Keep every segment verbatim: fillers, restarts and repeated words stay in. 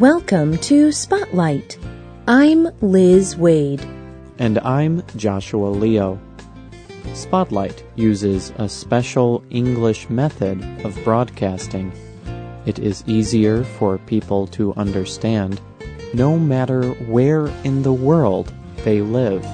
Welcome to Spotlight. I'm Liz Wade. And I'm Joshua Leo. Spotlight uses a special English method of broadcasting. It is easier for people to understand, no matter where in the world they live.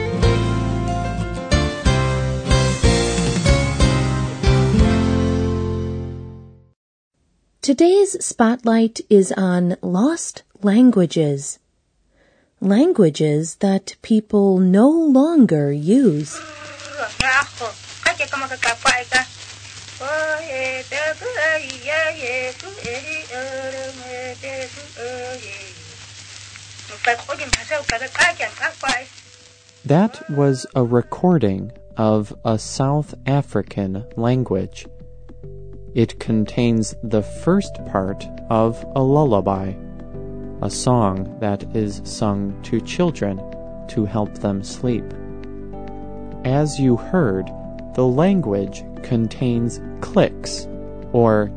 Today's Spotlight is on lost languages. Languages that people no longer use. That was a recording of a South African language. It contains the first part of a lullaby, a song that is sung to children to help them sleep. As you heard, the language contains clicks, or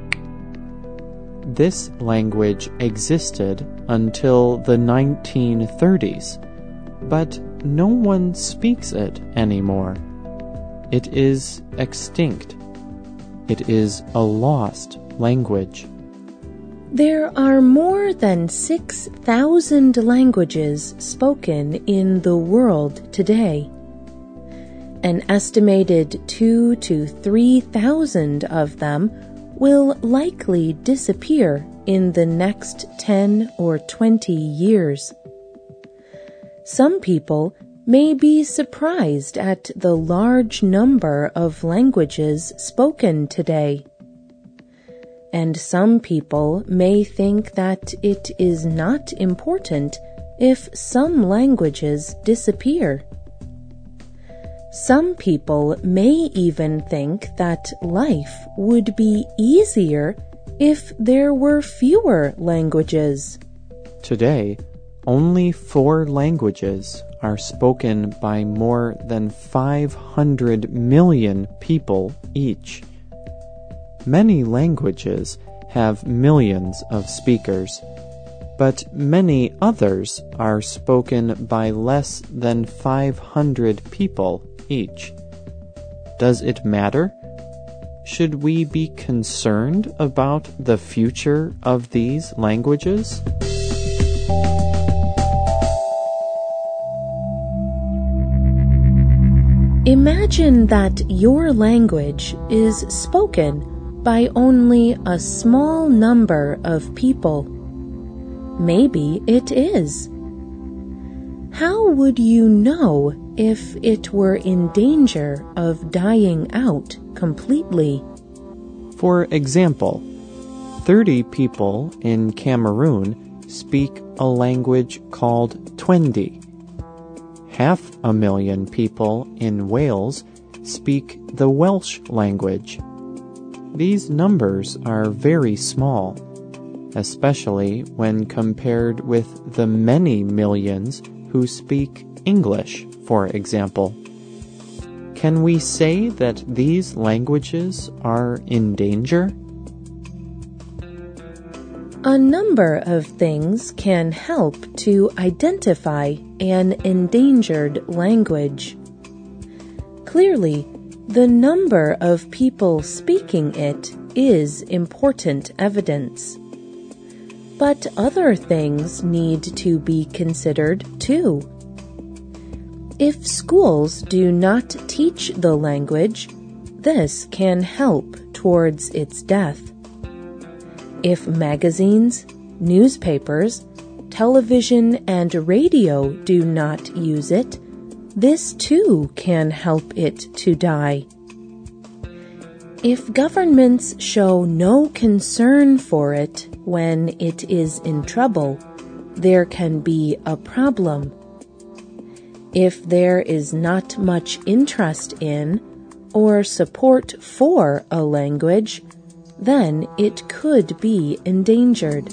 this language existed until the nineteen thirties, but no one speaks it anymore. It is extinct. It is a lost language. There are more than six thousand languages spoken in the world today. An estimated two to three thousand of them will likely disappear in the next ten or twenty years. Some people may be surprised at the large number of languages spoken today. And some people may think that it is not important if some languages disappear. Some people may even think that life would be easier if there were fewer languages. Today, only four languages are spoken by more than five hundred million people each. Many languages have millions of speakers, but many others are spoken by less than five hundred people each. Does it matter? Should we be concerned about the future of these languages? Imagine that your language is spoken by only a small number of people. Maybe it is. How would you know if it were in danger of dying out completely? For example, thirty people in Cameroon speak a language called Twendi. Half a million people in Wales speak the Welsh language. These numbers are very small, especially when compared with the many millions who speak English, for example. Can we say that these languages are in danger? A number of things can help to identify an endangered language. Clearly, the number of people speaking it is important evidence. But other things need to be considered too. If schools do not teach the language, this can help towards its death. If magazines, newspapers, television, and radio do not use it, this too can help it to die. If governments show no concern for it when it is in trouble, there can be a problem. If there is not much interest in or support for a language, then it could be endangered.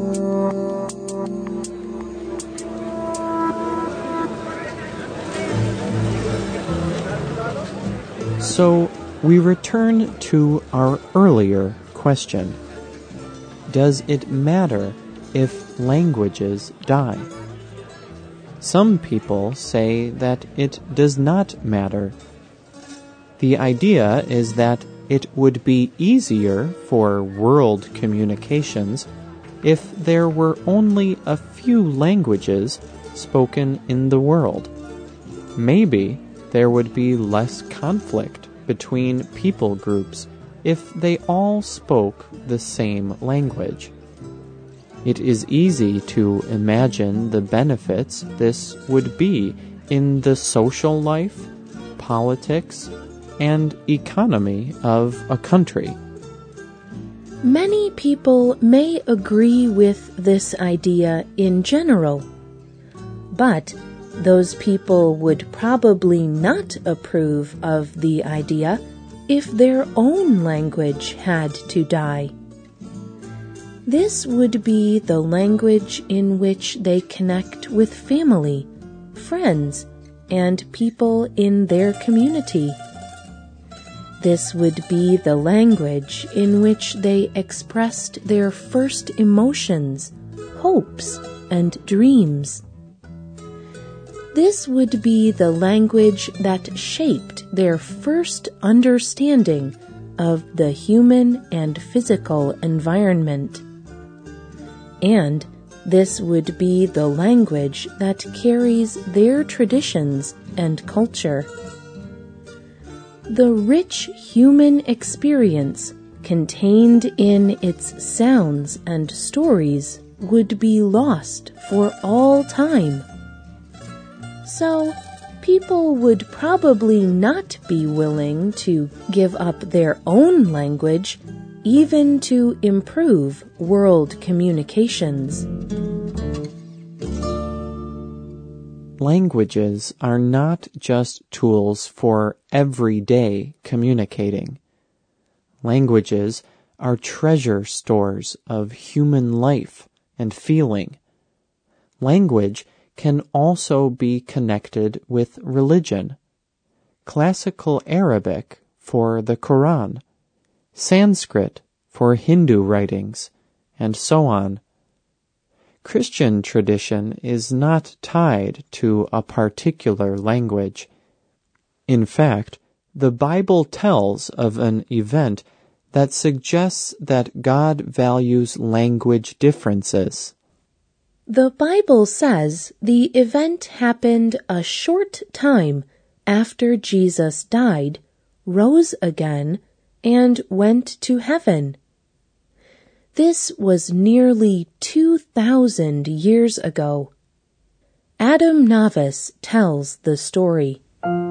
So, we return to our earlier question. Does it matter if languages die. Some people say that it does not matter. The idea is that it would be easier for world communications if there were only a few languages spoken in the world. Maybe there would be less conflict between people groups if they all spoke the same language. It is easy to imagine the benefits this would be in the social life, politics, and economy of a country. Many people may agree with this idea in general, but those people would probably not approve of the idea if their own language had to die. This would be the language in which they connect with family, friends, and people in their community. This would be the language in which they expressed their first emotions, hopes, and dreams. This would be the language that shaped their first understanding of the human and physical environment. And this would be the language that carries their traditions and culture. The rich human experience contained in its sounds and stories would be lost for all time. So, people would probably not be willing to give up their own language even to improve world communications. Languages are not just tools for everyday communicating. Languages are treasure stores of human life and feeling. Language can also be connected with religion. Classical Arabic for the Quran, Sanskrit for Hindu writings, and so on. Christian tradition is not tied to a particular language. In fact, the Bible tells of an event that suggests that God values language differences. The Bible says the event happened a short time after Jesus died, rose again, and went to heaven. This was nearly two thousand years ago. Adam Navis tells the story.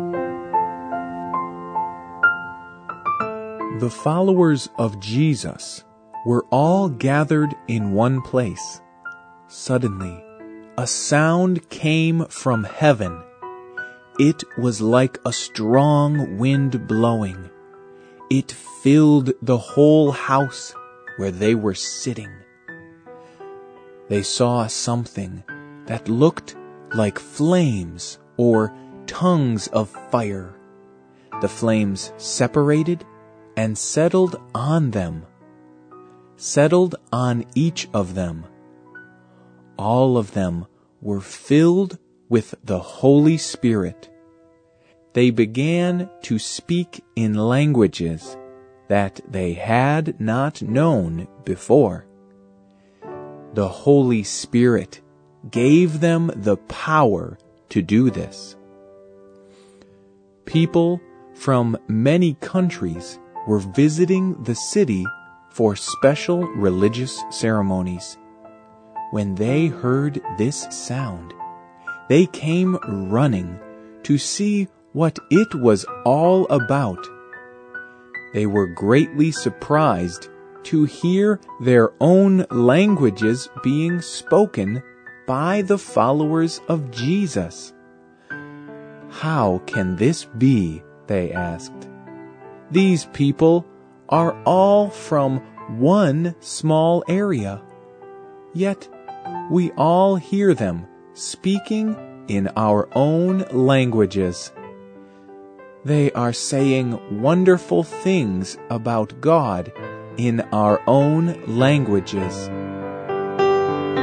The followers of Jesus were all gathered in one place. Suddenly, a sound came from heaven. It was like a strong wind blowing. It filled the whole house where they were sitting. They saw something that looked like flames or tongues of fire. The flames separated and settled on them, settled on each of them. All of them were filled with the Holy Spirit. They began to speak in languages that they had not known before. The Holy Spirit gave them the power to do this. People from many countries were visiting the city for special religious ceremonies. When they heard this sound, they came running to see what it was all about. They were greatly surprised to hear their own languages being spoken by the followers of Jesus. "How can this be?" they asked. "These people are all from one small area, yet we all hear them speaking in our own languages. They are saying wonderful things about God in our own languages."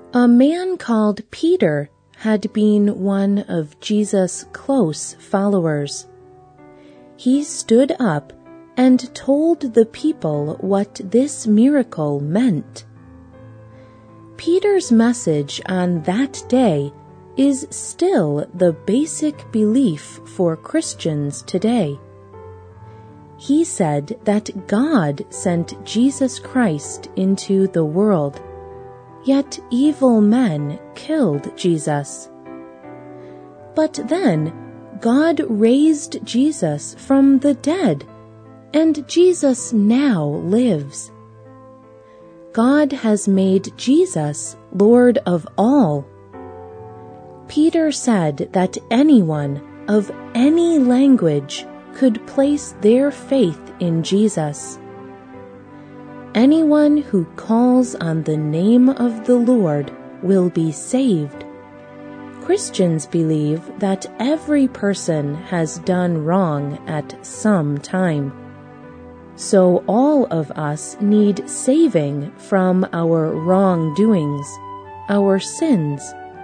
A man called Peter had been one of Jesus' close followers. He stood up and told the people what this miracle meant. Peter's message on that day is still the basic belief for Christians today. He said that God sent Jesus Christ into the world, yet evil men killed Jesus. But then God raised Jesus from the dead, and Jesus now lives. God has made Jesus Lord of all. Peter said that anyone of any language could place their faith in Jesus. Anyone who calls on the name of the Lord will be saved. Christians believe that every person has done wrong at some time. So all of us need saving from our wrongdoings, our sins.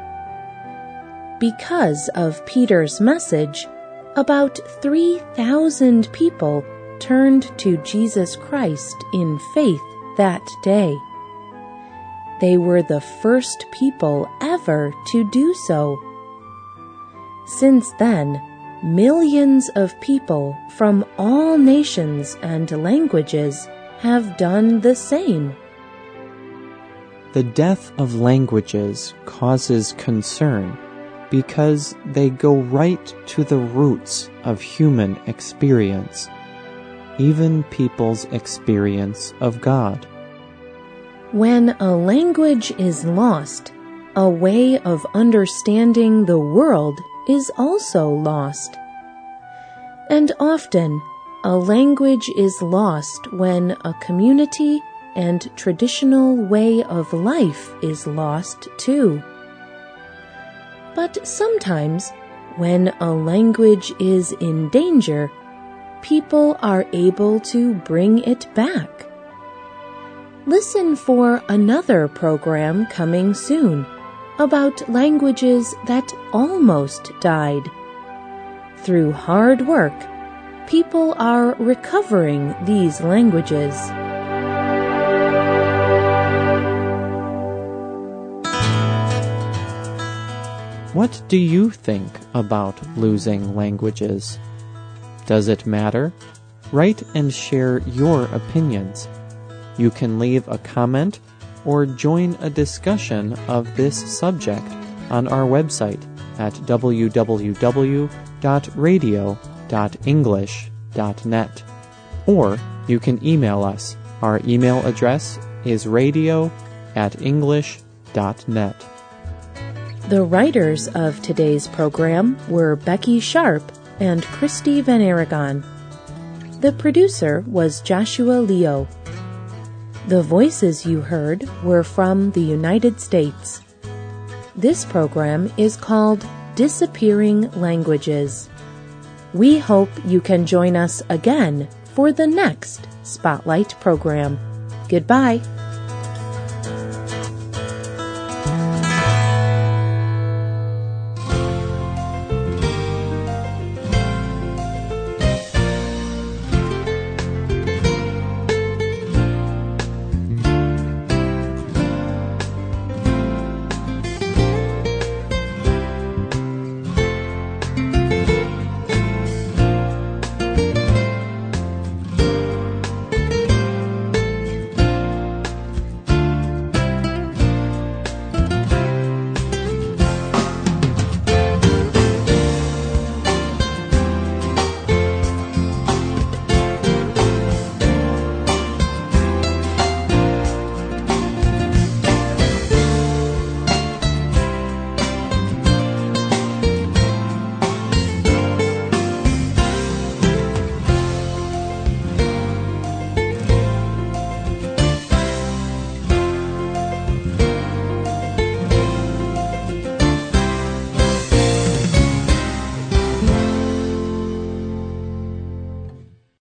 Because of Peter's message, about three thousand people turned to Jesus Christ in faith that day. They were the first people ever to do so. Since then, millions of people from all nations and languages have done the same. The death of languages causes concern because they go right to the roots of human experience, even people's experience of God. When a language is lost, a way of understanding the world is also lost. And often, a language is lost when a community and traditional way of life is lost too. But sometimes, when a language is in danger, people are able to bring it back. Listen for another program coming soon about languages that almost died. Through hard work, people are recovering these languages. What do you think about losing languages? Does it matter? Write and share your opinions. You can leave a comment or join a discussion of this subject on our website at w w w dot radio dot english dot net. Or you can email us. Our email address is radio at english dot net. The writers of today's program were Becky Sharp and Christy Van Aragon. The producer was Joshua Leo. The voices you heard were from the United States. This program is called Disappearing Languages. We hope you can join us again for the next Spotlight program. Goodbye.